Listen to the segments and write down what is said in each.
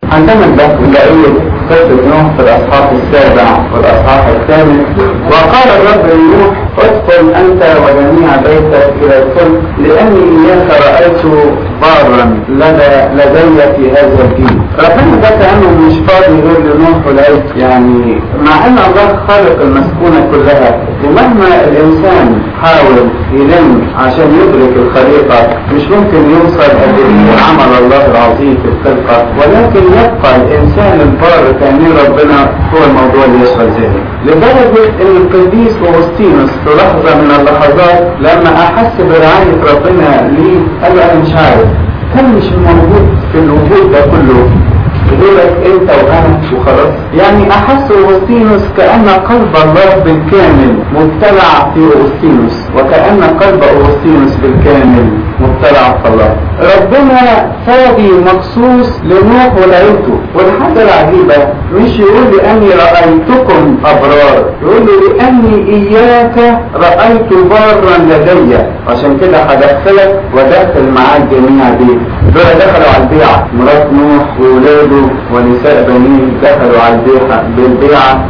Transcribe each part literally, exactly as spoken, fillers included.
عندما نلاقي قصة نوح في الأصحاح السابع والأصحاح الثامن، وقال الرب لنوح: ادخل أنت وجميع بيتك إلى الفلك، لأني إياك رأيت بارا لدي في هذا الجيل. ربنا ده كأنه مش فاضي غير لنوح والعيد، يعني مع أن الله خالق المسكونة كلها، ومهما الإنسان حاول يلم عشان يدرك الخليقة مش ممكن يوصل قد ايه عمل الله العظيم في الخلقة، ولكن يبقى الإنسان البار كأن ربنا هو الموضوع اللي يشغل ذهنه، لدرجة ان القديس أغسطينوس في لحظة من اللحظات لما احس برعاية ربنا ليه قال له: انا مش عارف، كان مش موجود في الوجود ده كله غيرك انت وانا وخلاص. يعني احس أغسطينوس كأن قلب الله بالكامل مبتلع في أغسطينوس، وكأن قلب أغسطينوس بالكامل مبتلع في الله. ربنا فاضي مخصوص لنوح ولعيلته. والحاجة العجيبة مش يقول لأني رأيتكم أبرار، يقول له لأني إياك رأيت بارا لدي، عشان كده هدخلك ودخل معاك جميع بيت. دول دخلوا على البيعة، مرات نوح وولاده ونساء بنيه دخلوا على البيعة بالبيعة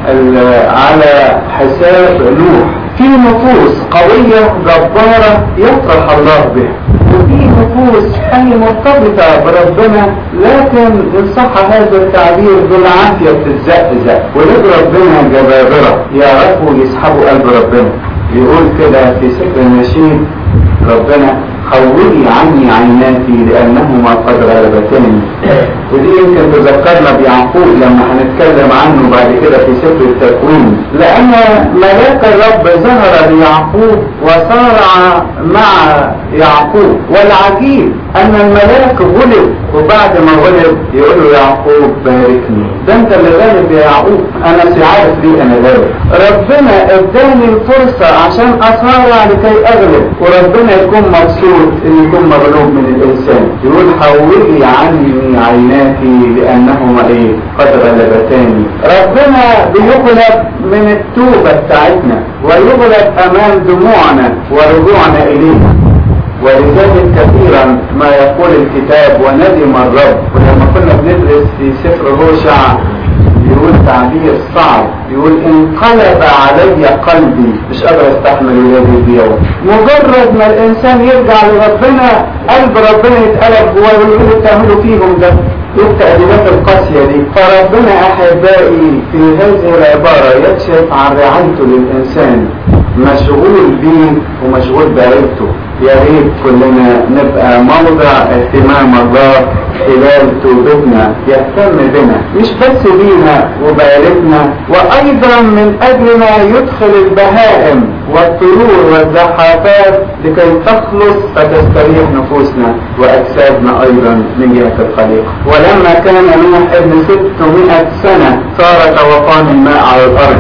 على حساب نوح. في نفوس قوية جبارة يفرح الله بها، وفي نفوس أي مرتبطة بربنا، لكن إن صح هذا التعبير بالعافية بتتزقزق. ولاد ربنا جبابرة يعرفوا يسحبوا قلب ربنا. يقول كده في سفر النشيد ربنا: خولي عني عيناتي لأنهما قد غلبتني. ودي يمكن تذكرنا بيعقوب لما هنتكلم عنه بعد كده في سفر التكوين، لأن ملاك الرب ظهر ليعقوب وصارع مع يعقوب. والعجيب أن الملاك غلب، وبعد ما غلب يقول له: يعقوب باركني، ده أنت اللي غالب يا يعقوب، أنا مش عارف ليه أنا غالب. ربنا اداني الفرصة عشان أصارع لكي أغلب، وربنا يكون مبسوط ان يكون مغلوب من الانسان. يقول: حولي عني عيناتي لانهما ايه قد غلبتاني. ربنا بيغلب من التوبة بتاعتنا، ويغلب امام دموعنا ورجوعنا اليه. ولذلك كثيرا ما يقول الكتاب: وندم الرب. ولما كنا بندرس في سفر هوشع يقول تعبير صعب، يقول: انقلب علي قلبي، مش قادر استحمل ولادي اليوم. مجرد ما الانسان يرجع لربنا قلب ربنا يتقلب جواه ويقول: بتعملوا فيهم ده التأديبات القاسية دي. فربنا احبائي في هذه العبارة يكشف عن رعايته للانسان، مشغول بيه ومشغول بعيلته. يا ريت كلنا نبقى موضع اهتمام الله خلال توبتنا، يهتم بنا مش بس بينا وبعيلتنا، وايضا من اجلنا يدخل البهائم والطيور والزحافات لكي تخلص فتستريح نفوسنا واجسادنا ايضا من جهة الخليقة. ولما كان نوح ابن ستمائة سنة صار طوفان الماء على الارض،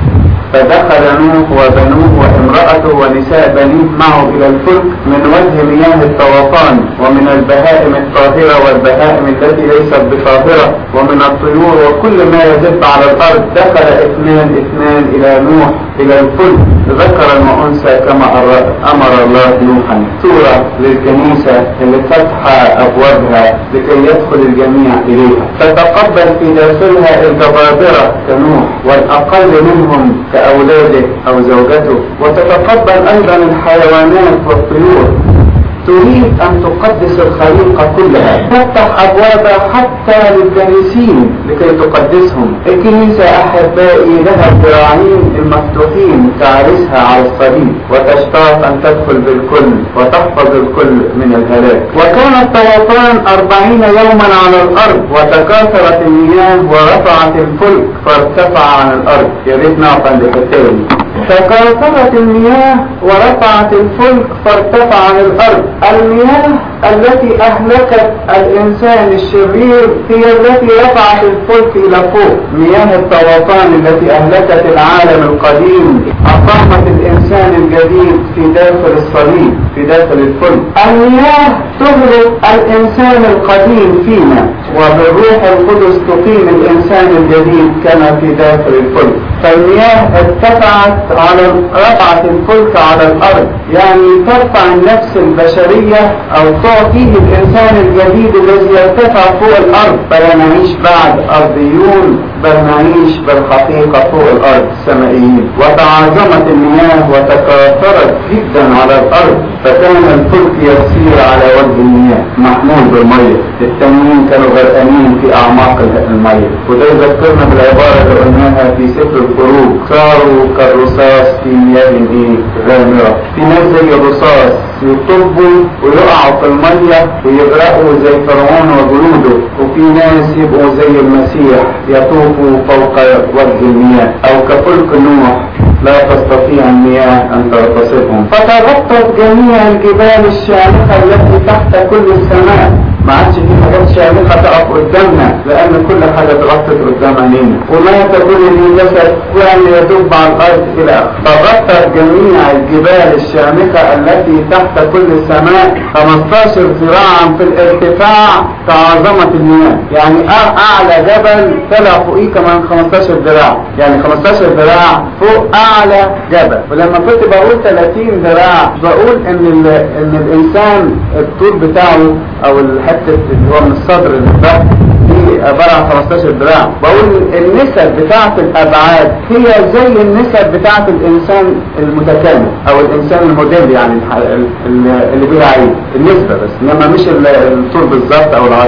فدخل نوح وبنوه وامرأته ونساء بنيه معه إلى الفلك من وجه مياه الطوفان، ومن البهائم الطاهرة والبهائم التي ليست بطاهرة، ومن الطيور وكل ما يدب على الأرض. دخل اثنان اثنان إلى نوح إلى الفلك، ذكرا وأنثى كما أمر الله نوحا. صورة للكنيسة اللي فتح أبوابها لكي يدخل الجميع إليها، تتقبل في داخلها الجبابرة كنوح والأقل منهم كأولاده أو زوجته، وتتقبل أيضا الحيوانات والطيور. تريد أن تقدس الخليقة كلها، تفتح أبوابها حتى للجالسين لكي تقدسهم. الكنيسة أحبائي لها الذراعين المفتوحين تعرسها على الصليب، وتشتاق أن تدخل بالكل وتحفظ الكل من الهلاك. وكان الطوفان أربعين يوما على الأرض، وتكاثرت المياه ورفعت الفلك فارتفع عن الأرض. يا ريت نعرف عند التالي: تكاثرت المياه ورفعت الفلك فارتفع عن الأرض. المياه التي أهلكت الإنسان الشرير هي التي رفعت الفلك إلى فوق. مياه الطوفان التي أهلكت العالم القديم أقامت الإنسان الجديد في داخل الصليب، في داخل الفلك. المياه تغرق الإنسان القديم فينا، وبالروح القدس تقيم الإنسان الجديد كما في داخل الفلك. فالمياه ارتفعت على رفعت الفلك على الأرض، يعني ترفع النفس البشرية أو تعطيه الإنسان الجديد الذي يرتفع فوق الأرض، فلا نعيش بعد أرضيون بل نعيش بالحقيقة فوق الأرض السمائيين. وتعاظمت المياه وتكاثرت جدا على الأرض، فكان الفلك يسير على وجه المياه محمول بالمية، التانيين كانوا غرقانين في أعماق المية. وده يذكرنا بالعبارة اللي قلناها في سفر الخروج، صاروا كالرصاص في مياه غامرة. في ناس زي الرصاص يطبوا ويقعوا في المية ويغرقوا زي فرعون وجنوده، وفي ناس يبقوا زي المسيح يطوفوا فوق وجه المياه، أو كفلك نوح لا تستطيع المياه أن تغتصبهم. فتغطت جميع الجبال الشامخة التي تحت كل السماء، ما عادش في حاجات شامخة تقف قدامنا لأن كل حاجة اتغطت قدام عينينا، وما تكون لي جسد كان يدب على الأرض إلى آخره. فغطت جميع الجبال الشامخة التي تحت كل السماء خمستاشر ذراعا في الارتفاع كعظمة المياه، يعني أعلى جبل طلع فوقيه كمان خمستاشر ذراع، يعني خمستاشر ذراع فوق أعلى جبل. ولما كنت بقول ثلاثين ذراع بقول إن إن الإنسان الطول بتاعه أو الحتة اللي هو من الصدر للبطن دي عبارة عن خمستاشر ذراع. بقول النسب بتاعة الأبعاد هي زي النسب بتاعة الإنسان المتكامل أو الإنسان الموديل، يعني اللي بيها عين النسبة بس، إنما مش الطول بالظبط أو العرض.